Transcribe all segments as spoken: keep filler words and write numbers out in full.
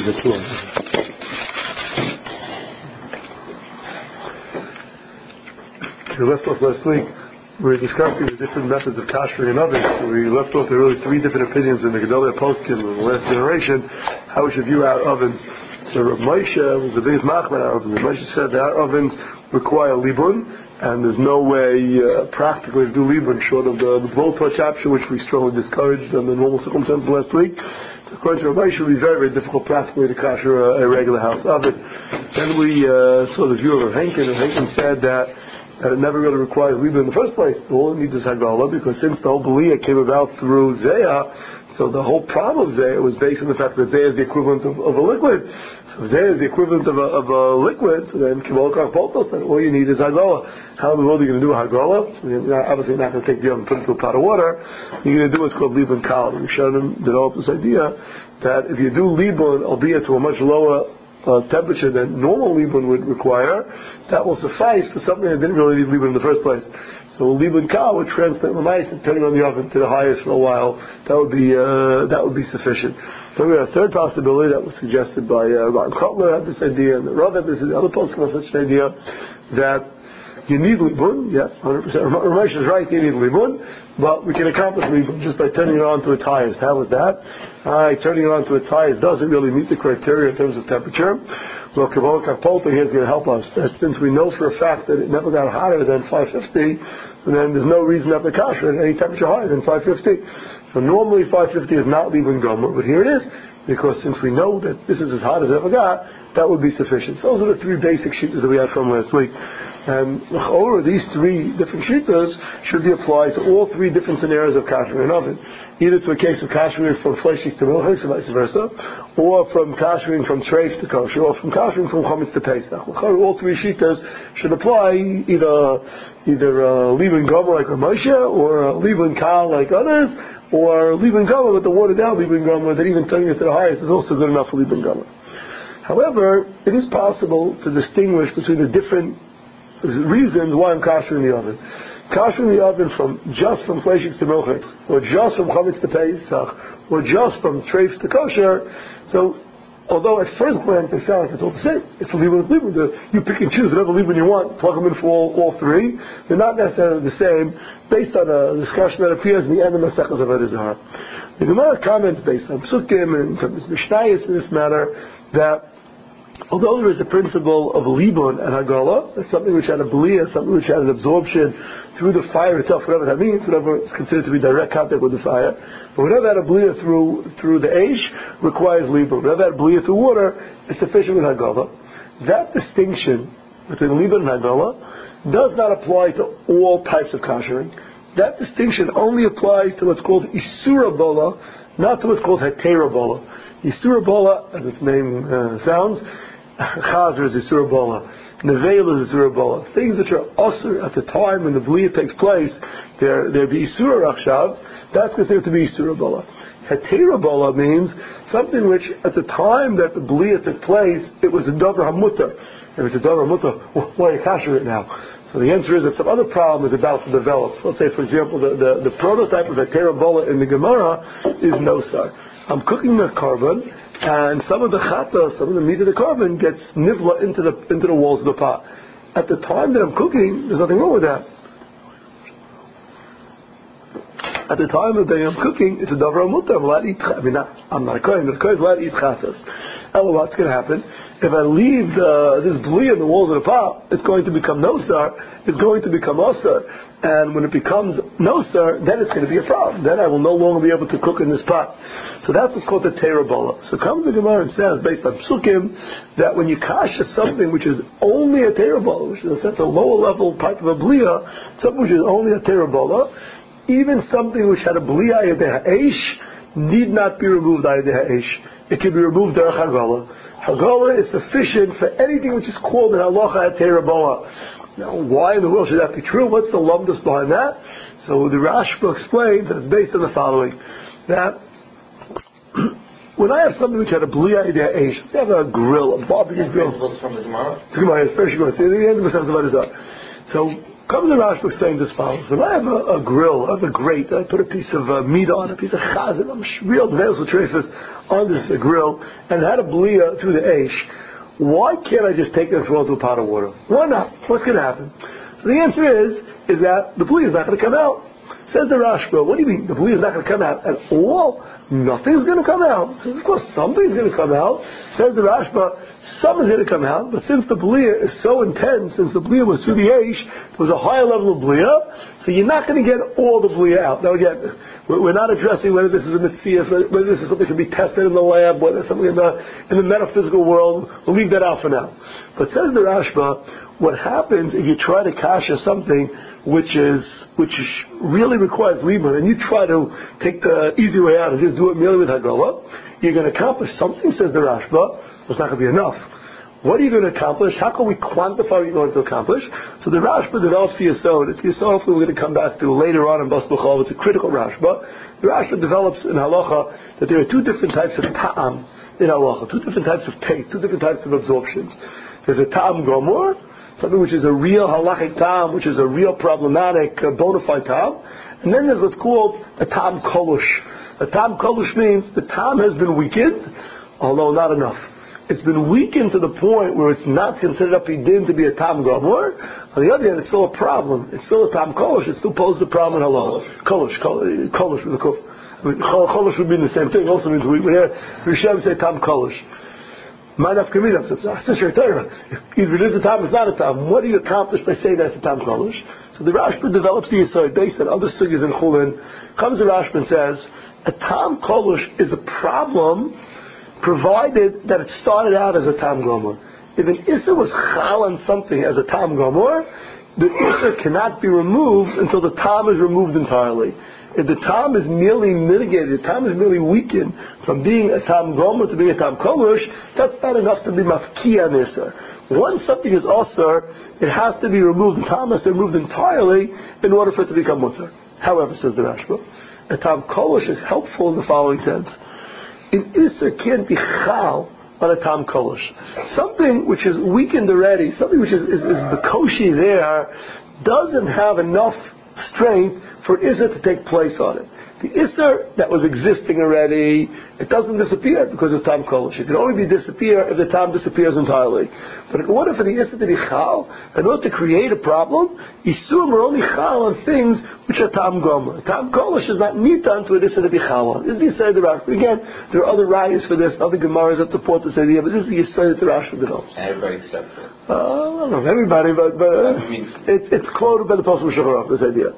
the two of them. We left off last week, we were discussing the different methods of kashering and ovens. We left off there were really three different opinions in the Gedolei Poskim in the last generation, how we should view our ovens. So Rav Moshe was the biggest machmer our ovens. Rav Moshe said that our ovens require libun, and there's no way uh, practically to do libun short of the, the blow touch option, which we strongly discouraged under normal circumstances last week. So according to Rav Moshe, it would be very, very difficult practically to kasher a, a regular house oven. Then we uh, saw the view of Rav Henkin, and Henkin said that that it never really requires libun in the first place. All it needs is hagala, because since the whole B'liya came about through Zayah, so the whole problem of Zayah was based on the fact that Zayah is the equivalent of, of a liquid. So Zayah is the equivalent of a, of a liquid, so then Kivolkar Poltos, and all you need is hagala. How in the world are you going to do hagala? So you're not, obviously not going to take the oven and put it into a pot of water. You're going to do what's called libun kal. And Rishonim developed this idea that if you do libun, albeit to a much lower Uh, temperature than normal libun would require, that will suffice for something that didn't really need libun in the first place. So libun kal would transplant the mice and turn it on the oven to the highest for a while. That would be uh, that would be sufficient. So we have a third possibility that was suggested by uh, Ron Kotler had this idea, and the Rav had this other post had such an idea that you need libun. Yes, one hundred percent. Ramesh is right. You need libun, but we can accomplish libun just by turning it on to its highest. How is that? Uh, turning it on to its highest doesn't really meet the criteria in terms of temperature. Well, Kabbalah Kapolta here is going to help us. That since we know for a fact that it never got hotter than five fifty, so then there's no reason to have the kasher at any temperature higher than five fifty. So normally five fifty is not libun gomer, but here it is, because since we know that this is as hot as it ever got, that would be sufficient. So those are the three basic sheetahs that we had from last week. And over these three different sheetahs should be applied to all three different scenarios of kashering an oven. Either to a case of kashering from fleshik to milchik, or vice versa, or from kashering from treif to kosher, or from kashering from chametz to pesach. All three sheetahs should apply either either uh, libun gomer like Rav Moshe, or uh, libun kal like others, or libun gomer with the watered down libun gomer that even turning it to the highest is also good enough for libun gomer. However, it is possible to distinguish between the different reasons why I'm kashering the oven. Kashering the oven from just from fleshik to milchik, or just from chametz to pesach, or just from treif to kosher. So, although at first glance they sound like it's all the same, it's libun with libun. You pick and choose whatever libun you want, plug them in for all, all three. They're not necessarily the same, based on a discussion that appears in the end of Masechtas Avodah Zarah. The Gemara comments based on Psukim and from Mishnayos in this matter that although there is a principle of libun and hagala, that's something which had a b'liya, something which had an absorption through the fire itself, whatever that means, whatever is considered to be direct contact with the fire. But whatever had a b'liya through through the eish requires libun. Whatever had a b'liya through water is sufficient with hagala. That distinction between libun and hagala does not apply to all types of kashering. That distinction only applies to what's called isura bola, not to what's called hetera bola. Isura bola, as its name uh, sounds, Chazer is Isura bola, Nevela is Isura bola. Things which are osur at the time when the b'liya takes place, they're they're be Isura rachshav. That's considered to be Isura bola. Hetera bola means something which at the time that the b'liya took place, it was a davar hamutar. If it's a davar hamutar, well, why are you kasher it now? So the answer is that some other problem is about to develop. So let's say, for example, the, the, the prototype of hetera bola in the Gemara is nosar. I'm cooking the carbon, and some of the chata, some of the meat of the carbon gets nivla into the into the walls of the pot. At the time that I'm cooking, there's nothing wrong with that. At the time of the day I'm cooking, it's a davar mutar. I'm allowed to eat. I mean, not, I'm not a kohen, but a kohen is allowed to eat chatas. Ella, what's going to happen? If I leave uh, this b'liya in the walls of the pot, it's going to become nosar. It's going to become osar. And when it becomes nosar, then it's going to be a problem. Then I will no longer be able to cook in this pot. So that's what's called the terabola. So comes the Gemara and says, based on psukim, that when you kasha something which is only a terabola, which is in a sense a lower level type of a b'liya, something which is only a terabola, even something which had a b'liya yedei ha'esh need not be removed yedei ha'esh. It can be removed derech hagala. Hagala is sufficient for anything which is called in halacha a terabola. Now, why in the world should that be true? What's the lumdus behind that? So the Rashba explains that it's based on the following: that when I have something which had a b'liya yedei ha'esh, I have a grill, a barbecue grill. From the Gemara. The Gemara is very good. The end of the Masechtas. So comes the Rashba saying as follows: when I have a, a grill, I have a grate, I put a piece of uh, meat on, a piece of chazan, I'm real veils with treifas on this grill and had a bliya through the Eish, why can't I just take it and throw it into a pot of water? Why not? What's going to happen? So the answer is, is that the bliya is not going to come out. Says the Rashba, what do you mean? The bliya is not going to come out at all? Nothing's going to come out. Says, of course, something's going to come out. Says the Rashba, some is going to come out, but since the bliya is so intense, since the bliya was through the Eish, there was a higher level of bliya, so you're not going to get all the bliya out. Now again, we're not addressing whether this is a mitzvah, whether this is something that can be tested in the lab, whether it's something in the, in the metaphysical world. We'll leave that out for now. But says the Rashba, what happens if you try to kasha something which is which really requires libur, and you try to take the easy way out and just do it merely with Hagala, you're going to accomplish something, says the Rashba, but it's not going to be enough. What are you going to accomplish? How can we quantify what you're going to accomplish? So the Rashba develops the Yesod. It's the Yesod we're going to come back to later on in Bas B'chol. It's a critical Rashba. The Rashba develops in Halacha that there are two different types of ta'am in Halacha, two different types of taste, two different types of absorptions. There's a ta'am gomor, something which is a real halachic ta'am, which is a real problematic, uh, bona fide ta'am. And then there's what's called a ta'am kolush. A ta'am kolush means the ta'am has been weakened, although not enough. It's been weakened to the point where it's not considered a pidin to be a tam gomor. On the other hand, it's still a problem. It's still a tam kolush. It still poses a problem in halacha. Kolush, kolush with the kuf. I mean, kolush would mean the same thing. Also means we hear Rishem say tam kolush. Ma'anaf kamina. Either it is a tam, it's not a tam. What do you accomplish by saying that's a tam kolush? So the Rashba develops the Yisod based on other sugyas in Chulin. Comes the Rashba and says a tam kolush is a problem, provided that it started out as a tam gomor. If an Isser was chal on something as a tam gomor, the Isser cannot be removed until the tam is removed entirely. If the tam is merely mitigated, the tam is merely weakened from being a tam gomor to being a tam kolush, that's not enough to be mafkiya an Isser. Once something is osir, it has to be removed, the tam has to be removed entirely in order for it to become mutter. However, says the Rashba, a tam kolush is helpful in the following sense. An Isser can't be chal on a tam kolush. Something which is weakened already, something which is, is, is bekoshi there, doesn't have enough strength for Isser to take place on it. The Isser that was existing already, it doesn't disappear because of tam kolush. It can only be disappear if the tam disappears entirely. But in order for the Isser to be chal, in order to create a problem, Isurim are only chal on things which are tam gomer. Tam kolush is not nitan to an Isser to be chal on. This is the Yisod of the Rashba. Again, there are other rayas for this, other gemaras that support this idea, but this is the Yisod that the Rashba develops. Everybody accepts it. Uh, I don't know if everybody, but, but uh, I mean, it's, it's quoted by the Pasuk Shacharach, this idea.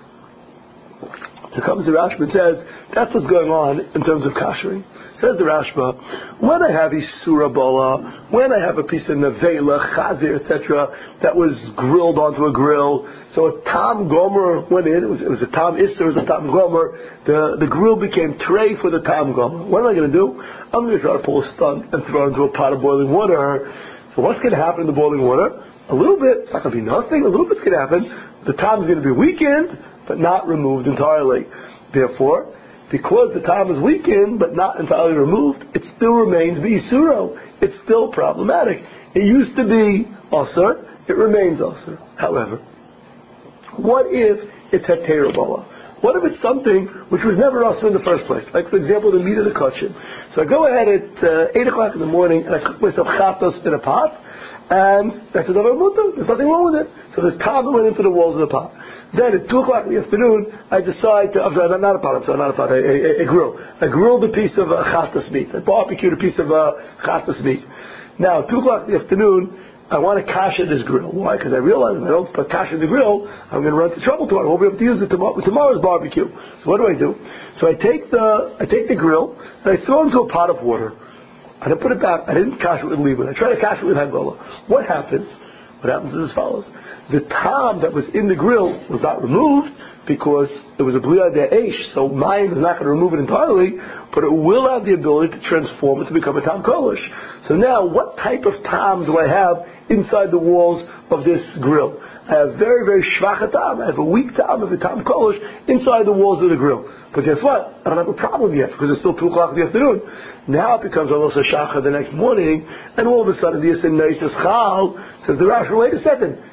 So comes the Rashba and says, that's what's going on in terms of kashering. Says the Rashba, when I have Isura Bola, when I have a piece of Nevela, Chazir, et cetera, that was grilled onto a grill, so a Tam Gomer went in, it was, it was a Tam Isser, it was a Tam Gomer, the, the grill became tray for the Tam Gomer. What am I going to do? I'm going to try to pull a stunt and throw it into a pot of boiling water. So what's going to happen in the boiling water? A little bit, it's not going to be nothing, a little bit's going to happen. The Tam is going to be weakened, but not removed entirely. Therefore, because the tam is weakened but not entirely removed, it still remains b'isuro. It's still problematic. It used to be osir, it remains osir. However, what if it's heter bola? What if it's something which was never osir in the first place? Like, for example, the meat of the kachim. So I go ahead at uh, eight o'clock in the morning and I cook myself chatos in a pot, and that's another mutter. There's nothing wrong with it. So there's tam that went into the walls of the pot. Then at two o'clock in the afternoon, I decide to, I'm sorry, not a pot, I'm sorry, not a pot, a, a, a grill. I grilled a piece of uh, chatas meat. I barbecued a piece of uh, chatas meat. Now, two o'clock in the afternoon, I want to kasha this grill. Why? Because I realize if I don't put kasha the grill, I'm going to run into trouble tomorrow. I won't be able to use it tomorrow, tomorrow's barbecue. So what do I do? So I take the, I take the grill, and I throw it into a pot of water. I didn't put it back. I didn't kasha it with leaven. I tried to kasha it with Hagala. What happens? What happens is as follows. The tam that was in the grill was not removed because it was a bliyah de'esh, so mine is not going to remove it entirely, but it will have the ability to transform it to become a tam kolish. So now, what type of tam do I have inside the walls of this grill? I have very, very shvach tam. I have a weak tam of the tam kolish inside the walls of the grill. But guess what? I don't have a problem yet because it's still two o'clock in the afternoon. Now it becomes almost a shacha the next morning, and all of a sudden the Yisrael Neis Chal says the Rashi, wait a second,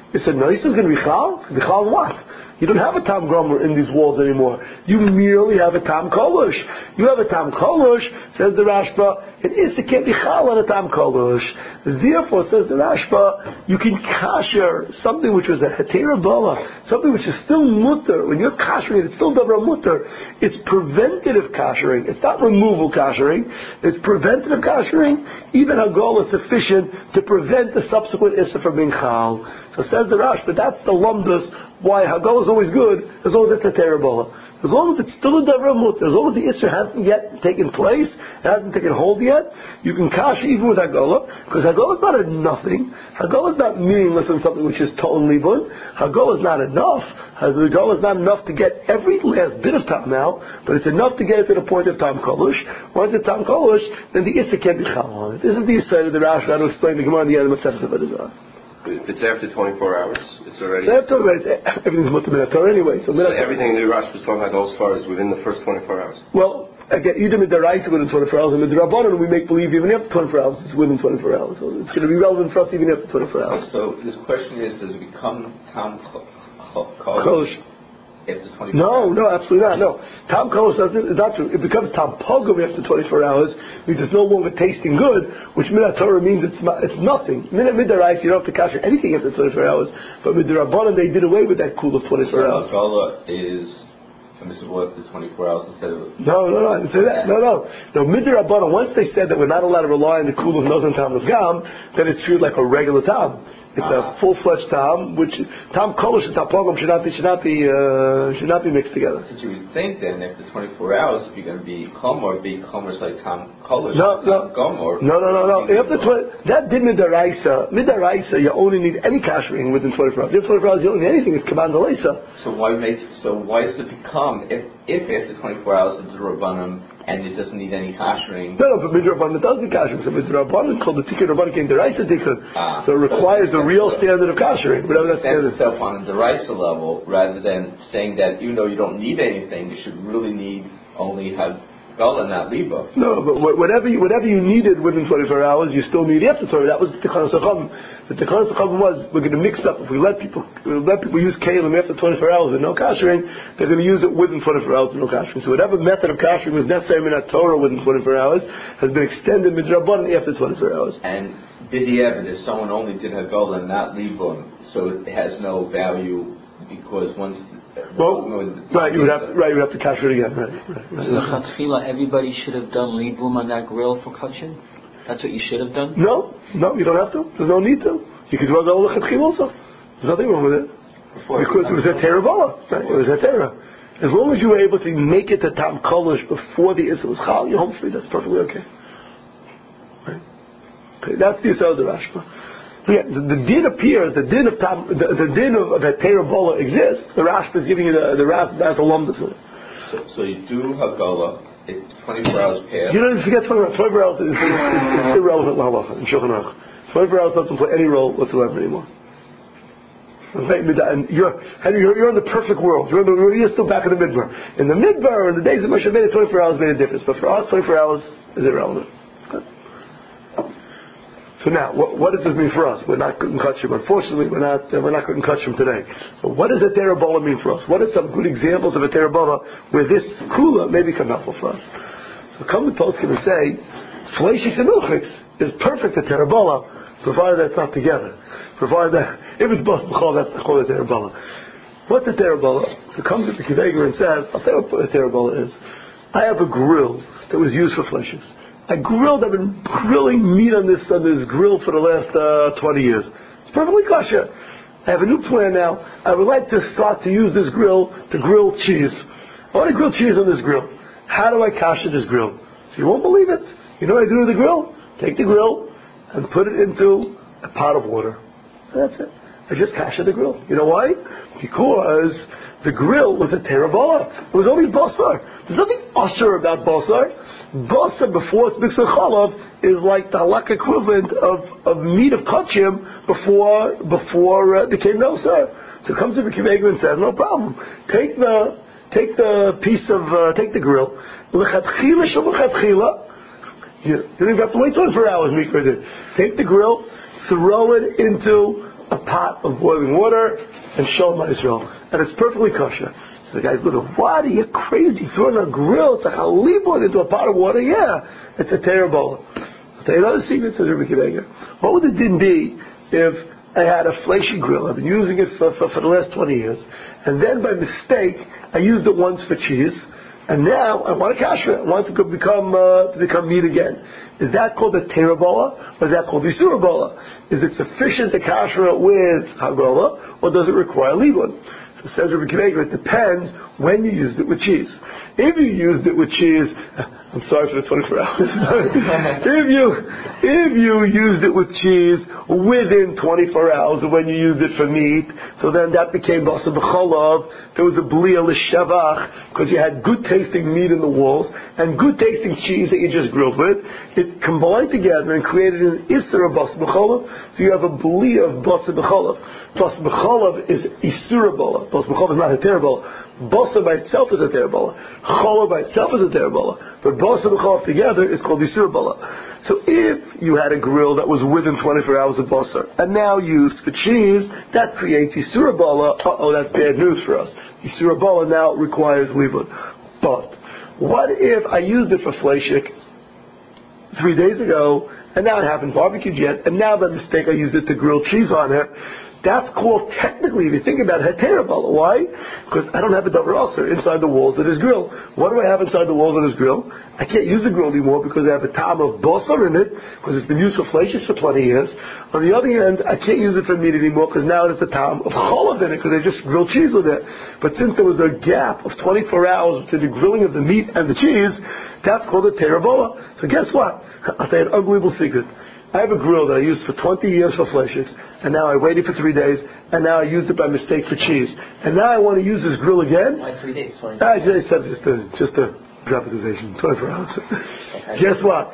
It's a nice, it's going to be chal. It's going to be chal what? You don't have a tam gomer in these walls anymore. You merely have a tam kolosh. You have a tam kolosh, says the Rashba, it is, it can't be chal on a tam kolosh. Therefore, says the Rashba, you can kasher something which was a hetera bala, something which is still mutter. When you're kashering it, it's still dabra mutter. It's preventative kashering. It's not removal kashering. It's preventative kashering. Even hagol is sufficient to prevent the subsequent issa from being chal. So says the Rashba, that's the lumdus. Why hagol is always good as long as it's a terabala. As long as it's still a davar mutter, as long as the issur hasn't yet taken place, it hasn't taken hold yet, you can kash even with hagol, because hagol is not a nothing. Hagol is not meaningless in something which is total libun. Hagol is not enough. Hagol is not enough to get every last bit of tam now, but it's enough to get it to the point of tam kolush. Once it's tam kolush, then the issur can't be chal on it. This is the issur of the Rashi to explain the Gemara in the end of the Masechta. If it's after twenty-four hours, it's already... After, everything's mutter minator anyway. So, so everything the Rashi was talking about goes as far as within the first twenty-four hours? Well, again, either midaraisa within twenty-four hours, and midrabanan we make believe even after twenty-four hours, it's within twenty-four hours. So it's going to be relevant for us even after twenty-four hours. So this question is, does it become tam kolosh after twenty-four No, hours? no, absolutely not. No. Tam kolosh doesn't, it's not true. It becomes tam pogum after twenty-four hours, because it's no longer tasting good, which minat Torah means it's it's nothing. Minat midaraisa, you don't have to kasher anything after twenty-four hours, but midrabanan they did away with that cool of twenty-four so hours. Hagala is permissible after twenty-four hours instead of... No, no, no, I didn't say that. No, no. No, midrabanan, once they said that we're not allowed to rely on the cool of nozan tam of gam, then it's treated like a regular tam. It's uh-huh. a full-fledged tam, which tam kolosh and tam pogum should not be should not be uh, should not be mixed together. Because you would think then after twenty-four hours, if you're going to be chomer, be chomer like tam kolosh, no, no, gomer. No, no, no, no. After twenty, that did midaraisa. Midaraisa, you only need any kashering within twenty-four hours. After twenty-four hours, you don't need anything. It's command alesa. So why make? So why does it become if if after twenty-four hours it's a rabbanim and it doesn't need any kashering? No, no, but midrabanan does need kashering. So midrabanan is called the tikkun rabbanan came deraisa tikkun. Ah, so it requires so the real standard of kashering, whatever that standard is. Itself on a deraisa level, rather than saying that even though you don't need anything, you should really need only have gala, not liba. No, but whatever you, whatever you needed within twenty-four hours, you still need after Torah. That was the Tikkun Sacham. The Tikkun Sacham was we're going to mix up. If we let people we let people use kalim after twenty-four hours with no kashering, they're going to use it within twenty-four hours with no kashering. So whatever method of kashering was necessary in that Torah within twenty-four hours has been extended midrabanan after twenty-four hours. And b'diavad, if someone only did hagala and not libun, so it has no value because once. Well, right, you would have right, you would have to capture it again. Right, right, right. Everybody should have done libum on that grill for kachin. That's what you should have done. No, no, you don't have to. There's no need to. You could do all the lechatchila also. There's nothing wrong with it before, because it was a terabala. Right? It was a terah. As long as you were able to make it to tam kolosh before the issa was chal, you're home free. That's perfectly okay. Right. Okay, that's the issa of the Rashba. So yeah, the, the din appears, the din of tam, the, the din of, of that terabola exists. The Rashba is giving you the, the Rashba as a lumdus. So, so you do hagala, it's twenty-four hours past. You don't forget twenty-four hours. twenty-four hours is, is, is irrelevant in Shulchan Aruch. twenty-four hours doesn't play any role whatsoever anymore. And you're, and you're, you're in the perfect world. You're, in the, you're still back in the midbar. In the midbar, in the days of Moshe Rabbeinu, twenty-four hours made a difference. But for us, twenty-four hours is irrelevant. So now, what, what does this mean for us? We're not cutting kachim. Unfortunately, we're not uh, we're not cutting kachim today. But what does a terabola mean for us? What are some good examples of a terabola where this kula may become helpful for us? So come to poskim and say, fleishiks and milchiks is perfect a terabola, provided that it's not together. Provided that if it's bas b'chol, that's called a terabola. What's a terabola? So come to the kiveger and says, I'll tell you what a terabola is. I have a grill that was used for fleishiks. I grilled, I've been grilling meat on this on this grill for the last uh, twenty years. It's perfectly kosher. I have a new plan now. I would like to start to use this grill to grill cheese. I want to grill cheese on this grill. How do I kosher this grill? So you won't believe it. You know what I do with the grill? Take the grill and put it into a pot of water. That's it. I just kosher the grill. You know why? Because the grill was a terabola. It was only basar. There's nothing usher about basar. Basar before it's mixed with chalav is like the halak equivalent of, of meat of kachim before before uh, it became nosar. So it comes to the kiveger and says, no problem. Take the take the piece of uh, take the grill. Lechatchila shabachatchila. You don't even have to wait twenty-four hours. Mikra did. Take the grill, throw it into a pot of boiling water and Shalom Yisrael, and it's perfectly kosher. So the guy's going, what, are you crazy? Throwing a grill, it's a halibut into a pot of water? Yeah, it's a terrible. I'll tell you another secret, says Rabbi Akiva Eiger. What would the din be if I had a fleishy grill? I've been using it for, for, for the last twenty years, and then by mistake, I used it once for cheese, and now I want to kasher it. I want it to become uh, to become meat again. Is that called a terabola, or is that called a surabola? Is it sufficient to kasher it with hagola, or does it require libun? So says Rabbi Akiva Eiger, it depends when you used it with cheese. If you used it with cheese, I'm sorry for the twenty-four hours. if you if you used it with cheese within twenty-four hours of when you used it for meat, so then that became basa b'cholav. There was a blia l'shavach because you had good tasting meat in the walls and good tasting cheese that you just grilled with. It combined together and created an isser of basa b'cholav. So you have a blia of basa b'cholav. Basa b'cholav is isurabola. Basa b'cholav is not a terrible. Basa by itself is a terrible. Chola by itself is a terrible. But basa b'cholav together is called isurabola. So if you had a grill that was within twenty-four hours of basar and now used for cheese, that creates isurabola. Uh oh, that's bad news for us. Isurabola now requires libun. But what if I used it for fleishik three days ago and now I haven't barbecued yet and now by mistake I used it to grill cheese on it? That's called technically, if you think about it, heterabala. Why? Because I don't have a davar aser inside the walls of this grill. What do I have inside the walls of this grill? I can't use the grill anymore because I have a tam of basar in it, because it's been used for fleishes for twenty years. On the other hand, I can't use it for meat anymore because now it's a tam of cholav in it, because I just grilled cheese with it. But since there was a gap of twenty-four hours between the grilling of the meat and the cheese, that's called a terabola. So guess what? I'll tell you an unbelievable secret. I have a grill that I used for twenty years for fleishes, and now I waited for three days, and now I used it by mistake for cheese. And now I want to use this grill again. Why three days? twenty I just said just a, just a dramatization, twenty-four hours. Okay. Guess what?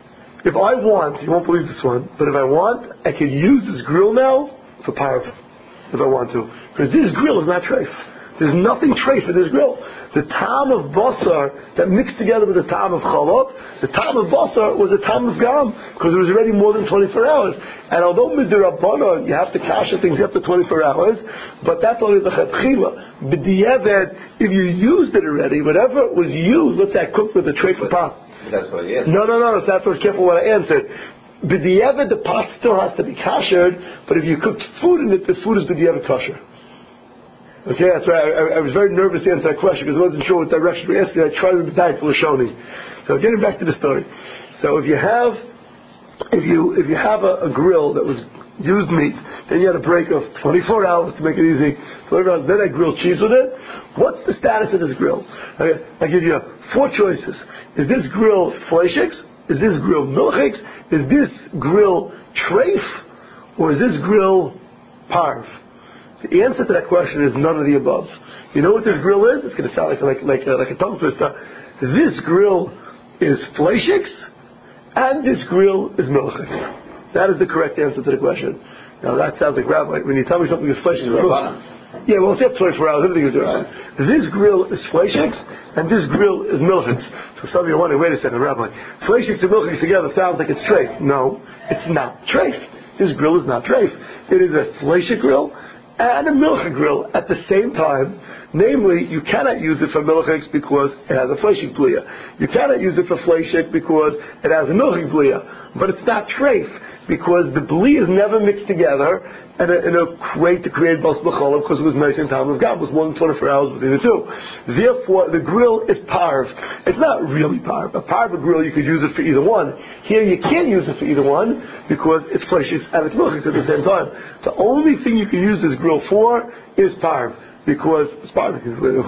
If I want, you won't believe this one, but if I want, I can use this grill now for pyro, if I want to. Because this grill is not treif. There's nothing treif in this grill. The tam of basar that mixed together with the tam of chalot, the tam of basar was a tam of gam, because it was already more than twenty-four hours. And although midirabbanan, you have to kasher things after twenty-four hours, but that's only the chetchila. B'diavad, if you used it already, whatever was used, let's say I cooked with a treif pot. That's what it is. No, no, no, that's what's careful what I answered. B'diavad, the pot still has to be kashered, but if you cooked food in it, the food is b'diavad kasher. Okay, that's right. I, I was very nervous to answer that question because I wasn't sure what direction we were asking. I tried to be diet for Lashoni. So getting back to the story. So if you have, if you if you have a, a grill that was used meat, then you had a break of twenty-four hours to make it easy. twenty-four hours, then I grilled cheese with it. What's the status of this grill? Okay, I give you four choices. Is this grill fleishiks? Is this grill milchiks? Is this grill treif? Or is this grill parv? The answer to that question is none of the above. You know what this grill is? It's going to sound like like like a, like a tongue twister. This grill is fleishiks, and this grill is milchiks. That is the correct answer to the question. Now that sounds like rabbi. When you tell me something is fleishiks, yeah, well, it's after twenty-four hours. Everything is right. This grill is fleishiks, and this grill is milchiks. So some of you are wondering, wait a second, rabbi, fleishiks and milchiks together sounds like it's treif. No, it's not treif. This grill is not treif. It is a fleishik grill and a milchik grill at the same time. Namely, you cannot use it for milchiks because it has a fleishik blia. You cannot use it for fleishik because it has a milchik blia. But it's not treif because the blia is never mixed together in a, in a crate to create bas b'cholav because it was nice in time of gam. It was more than twenty-four hours between the two. Therefore, the grill is parv. It's not really parv. A parv grill, you could use it for either one. Here, you can't use it for either one because it's fleishiks and it's milchiks at the same time. The only thing you can use this grill for is parv. Because it's parv,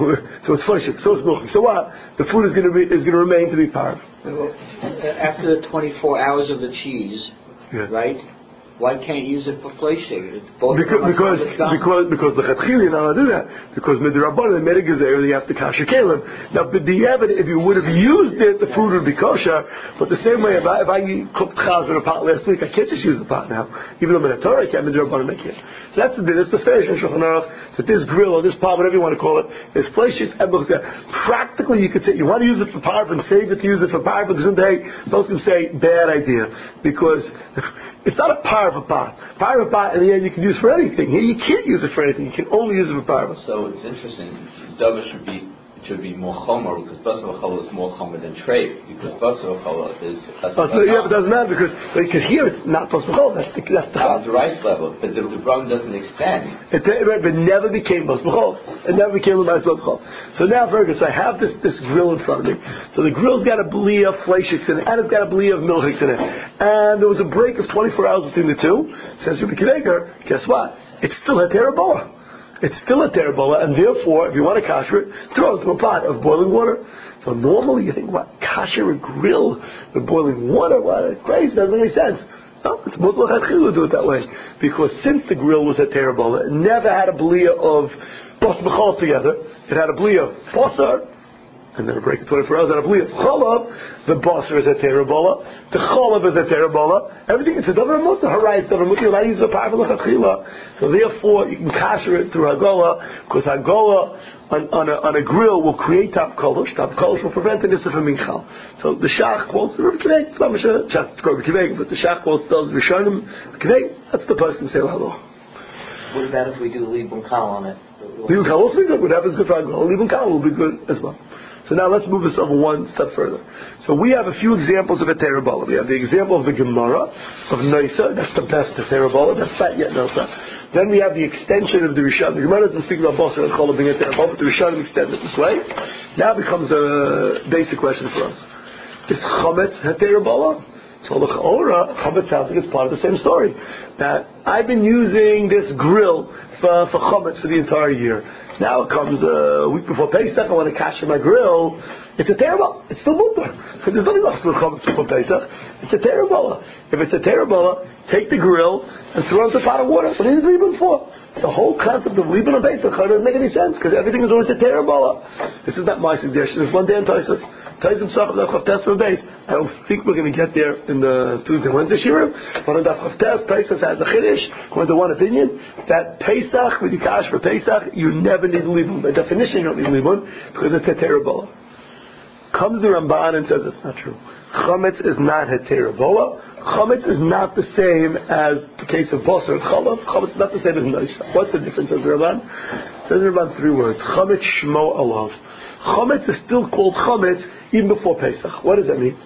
so it's fleishik, so it's milchik. So what? The food is going to be is going to remain to be parv. After the twenty-four hours of the cheese, yeah. Right? Why can't you use it for fleishik? Because because because because the chetchili you're not allowed to do that. Because midirabbanan they made a gezer, they have to kasher kelim. Now, b'diavad, if you would have used it, the food would be kosher. But the same way, if I, if I cooked chaz in a pot last week, I can't just use the pot now. Even though in a Torah I can't, midirabbanan I can't. So that's the that's the fair Shulchan Aruch, that this grill or this pot, whatever you want to call it, is fleishik and milchik. Practically, you could say you want to use it for parv and save it to use it for parv. Because someday those can say bad idea because. It's not a parva pot. Parva pot in the end you can use for anything. Here you can't use it for anything. You can only use it for parva. So it's interesting. Davar should be should be more chomer because basar v'chala is more chomer than treif because basar v'chala is. Oh, so yeah, but it doesn't matter because because here it's not basar v'chala. That's the that's the at the rice level, but the, the brown doesn't expand. It, it, it never became basar v'chala. It never became basar v'chala. So now, very good. So I have this this grill in front of me. So the grill's got a bli of fleishiks in it, and it's got a bli of milchiks in it. And there was a break of twenty-four hours between the two. Says Rabbi Kiveger, guess what? It's still a terabola. It's still a terabola, and therefore, if you want to kasher it, throw it into a pot of boiling water. So normally you think, what, kasher a grill with boiling water? What, crazy, doesn't make any sense. No, it's mutlach hatchilu to do it that way. Because since the grill was a terabola, it never had a blia of bas b'chol together. It had a blia of basar, and then a break of twenty-four hours, and a blia of cholav. The basar is a terabola. The cholav is a terabola. Everything is a davar mutter. Harai is davar mutter. You're not using a parva l'chachila. So therefore, you can kasher it through hagola, because hagola on, on, a, on a grill will create top kolosh. Top kolosh will prevent the nissa from minchal. So the shach quotes the Rebbe Kiveg. It's not Moshe Shach to Rebbe Kiveg, but the shach quotes those Rishonim. Kiveg, that's the person who say hello. What about if we do libun kal on it? Libun kal will be good. Whatever is good for hagola, libun kal will be good as well. So now let's move this over one step further. So we have a few examples of a terabola. We have the example of the Gemara of Noisa. That's the best of terabola. That's fat yet Noisa. Then we have the extension of the Rishon. The Gemara doesn't speak about Basar and Chola being a terabola, but the Rishon extends it this way. Now becomes a basic question for us: is Chometz a terabola? So the Chaora, Chometz sounds like it's part of the same story. That I've been using this grill for, for Chometz for the entire year. Now it comes a week before Pesach, I want to kasher my grill. It's a terabola. It's still mutter. There's nothing else with Chometz before Pesach. It's a terabola. If it's a terabola, take the grill and throw it into a pot of water. What is libun for? The whole concept of libun on Pesach doesn't make any sense because everything is always a terabola. This is not my suggestion. It's one day in Tosfos. Tosfos Sachar Daf Chavtes for base. I don't think we're going to get there in the Tuesday Wednesday shiur. But on Daf Chavtes, Tosfos has a chiddush, according to one opinion, that Pesach, when you kash for Pesach, you never need libun. By definition, you don't need libun because it's a terabola. Comes the Ramban and says it's not true. Chometz is not a terabola. Chometz is not the same as the case of basar and cholav. Chometz is not the same as noisa. What's the difference, says the Ramban? Says the Ramban three words. Chometz shmo alav. Chometz is still called chometz even before Pesach. What does that mean?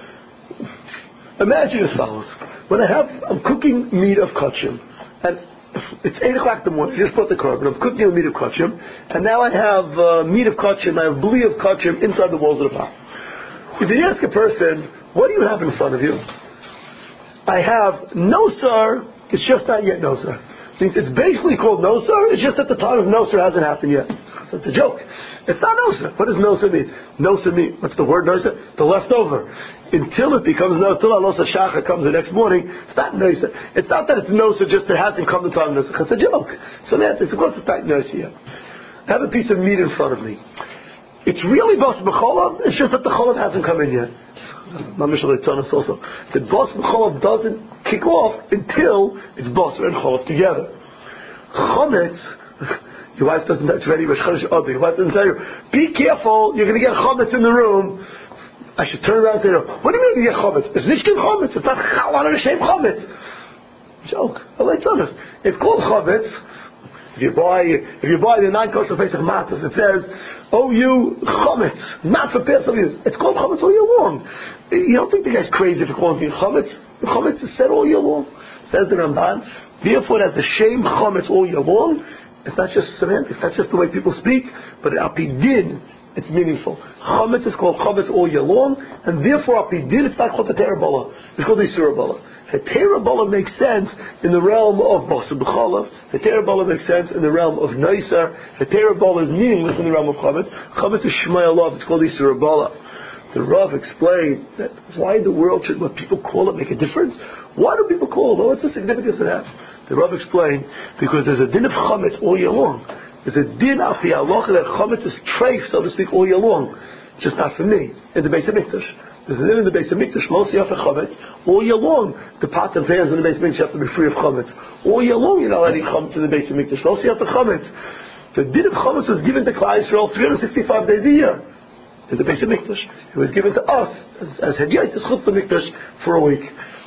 Imagine as follows. When I have, I'm cooking meat of kachim, and it's eight o'clock in the morning. I just brought the korban. I'm cooking the meat of kachim, and now I have uh, meat of kachim. I have bli of kachim inside the walls of the pot. If you ask a person, what do you have in front of you? I have nosar. It's just not yet nosar. Means it's basically called nosar. It's just that the time of nosar hasn't happened yet. It's a joke. It's not nosar. What does nosar mean? Nosar mean, what's the word nosar? The leftover. Until it becomes nosar, until nosar shacha comes the next morning, it's not nosar. It's not that it's nosar, just it hasn't come the time of nosar. It's a joke. So that's, it's of course it's not nosar yet. I have a piece of meat in front of me. It's really basar b'cholav, it's just that the cholav hasn't come in yet. Mamishal Eitzanos also. The basar b'cholav doesn't kick off until it's basar and cholav together. Chometz, your wife doesn't, it's very much Chodesh Adar. Your wife doesn't tell you, be careful, you're going to get chometz in the room. I should turn around and say, what do you mean you get chometz? It's nishkin chometz, it's not chalal and shem chometz. Joke. It's called chometz. If you buy, if you buy the nine kosher Pesach matzahs, it says, "Oh, you chometz, not for Pesach use." It's called chometz all year long. You don't think the guy's crazy for calling it chometz? The chometz is said all year long. Says the Ramban. Therefore, as the shame chometz all year long, it's not just semantics. That's just the way people speak. But al pi din, it's meaningful. Chometz is called chometz all year long, and therefore al pi din, it's not called the terabola. It's called the isurabola. The terabola makes sense in the realm of basar b'cholav. The terabola makes sense in the realm of noisar. The terabola is meaningless in the realm of chometz. Chometz is shmei alav. It's called isurabola. The Rav explained that why in the world should what people call it make a difference? Why do people call it? What's the significance of that? The Rav explained because there's a din of chometz all year long. There's a din of the halacha that chometz is treif, so to speak, all year long. Just not for me in the Beis Hamikdash. There's a din in the Beis Hamikdash, lo siyaf chometz. All year long, the pots and pans in the Beis Hamikdash have to be free of chometz. All year long, you're not letting chometz in the Beis Hamikdash. Lo siyaf chometz. The din of chometz was given to Klal Yisrael three hundred sixty-five days a year in the Beis Hamikdash. It was given to us as, as Hediyat, as Chutz Hamikdash for a week.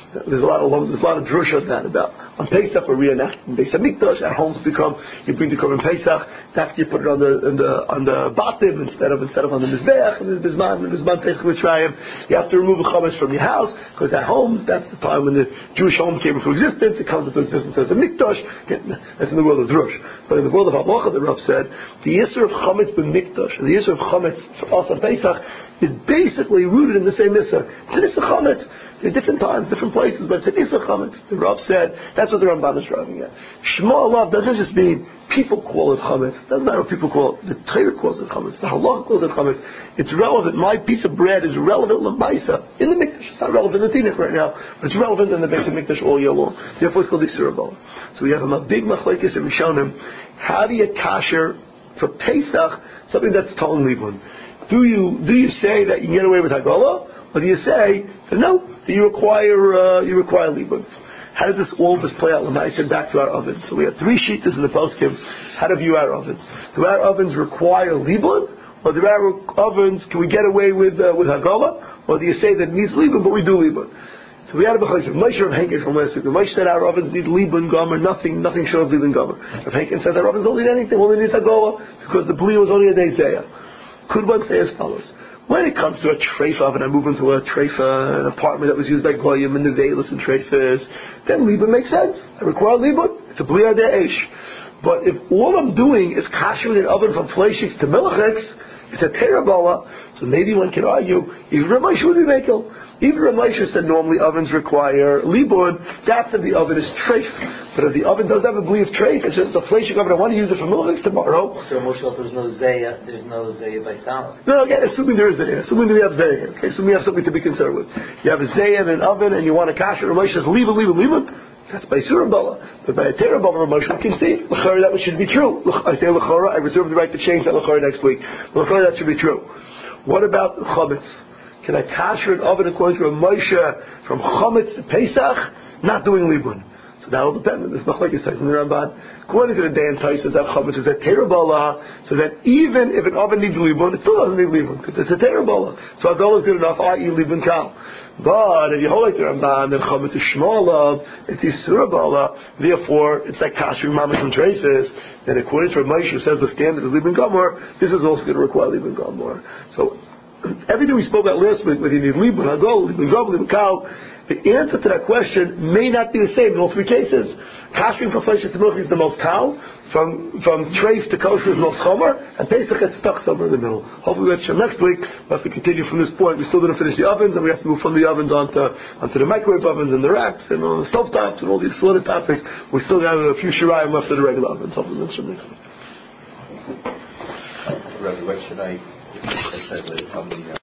There's a lot of there's a lot of drush on that about on Pesach or reenacting Beis Hamikdash. Our homes become you bring the korban Pesach. That's you put it on the on the on the batim instead of instead of on the mizbeach and the bisman the bisman Pesach Mitzrayim. You have to remove a chametz from your house because at homes that's the time when the Jewish home came into existence. It comes into existence as a mikdash. That's in the world of drush. But in the world of halacha, the Rav said the yisur of chametz b'mikdash and the yisur of chametz for us on Pesach is basically rooted in the same yisur. It's a chametz. At different times, different places, but it's an Issa Chametz. The Rav said, that's what the Ramban is driving at. Shema Allah doesn't just mean people call it Chametz. It doesn't matter what people call it. The Torah calls it Chametz. The Halach calls it Chametz. It's relevant. My piece of bread is relevant L'maisa in the Mikdash. It's not relevant in the Tinach right now, but it's relevant in the Beit Mikdash all year long. Therefore it's called the Issa Rabbalah. So we have a big machlekes and Rishonim. How do you kasher for Pesach something that's Talon Libun? Do you, do you say that you can get away with Hagala? Or do you say that no, that you require uh, you require libun? How does this all just play out? L'maisa back to our ovens. So we have three sheetas in the poskim. How to view our ovens? Do our ovens require libun, or do our ovens can we get away with uh, with hagala, or do you say that it needs libun but we do libun? So we had a b'chayim. Moshe Rav Henkin from last week. Moshe said our ovens need libun gomer, nothing nothing short of libun gomer. Rav Henkin said our ovens don't need anything, only needs hagala because the bli was only a day zeya. Could one say as follows? When it comes to a treifa oven, I move into a treifa, an apartment that was used by goyim and nevelis and treifas, then libun makes sense. I require libun. It's a bli adei eish. But if all I'm doing is kashering an oven from fleishiks to milchiks, it's a terabala. So maybe one can argue, even Rav Moshe would be makel. Even Rav Moshe said normally ovens require libun. That's if the oven is treif. But if the oven doesn't have a bli of treif, it's just a fleishik oven. I want to use it for milchiks tomorrow. So Moshe, there's no zeya. There's no zeya by salad. No, again, assuming there is zeya. Assuming we have zeya. Okay, so we have something to be concerned with. You have a zeya in an oven and you want to kasher. Rav Moshe says libun, libun, libun. That's by Surabala. But by a Terabala, Rav Moshe can see l'chara that should be true. I say l'chara, I reserve the right to change that l'chara next week. L'chara that should be true. What about chametz? Can I kasher an oven according to Rav Moshe from chametz to Pesach, not doing libun? So that will depend. This machlekes says in the Ramban. According to the day and Taisa, that chametz is a terabala, so that even if an oven needs libun, it still doesn't need libun because it's a terabala. So hagala is good enough. that is libun kal. But if you hold like the Ramban, then chametz is shmalav, it's isurabala. Therefore, it's like kashering mamash and treifis. Then according to Rav Moshe, who says the standard is libun gamor, this is also going to require libun gamor. So everything we spoke about last week, whether you need libun hagala, libun gamor, libun kal. The answer to that question may not be the same in all three cases. Kashering from flesh to milk is the most kal. From from treif to kosher is the most chomer, and Pesach gets stuck somewhere in the middle. Hopefully we'll have next week. We'll have to continue from this point. We're still going to finish the ovens, and we have to move from the ovens onto onto the microwave ovens and the racks and uh, the stove tops and all these slaughter topics. We still got a few shirayim left of the regular ovens. Hopefully that's from next week. Rabbi, what should I? I said, how many, uh,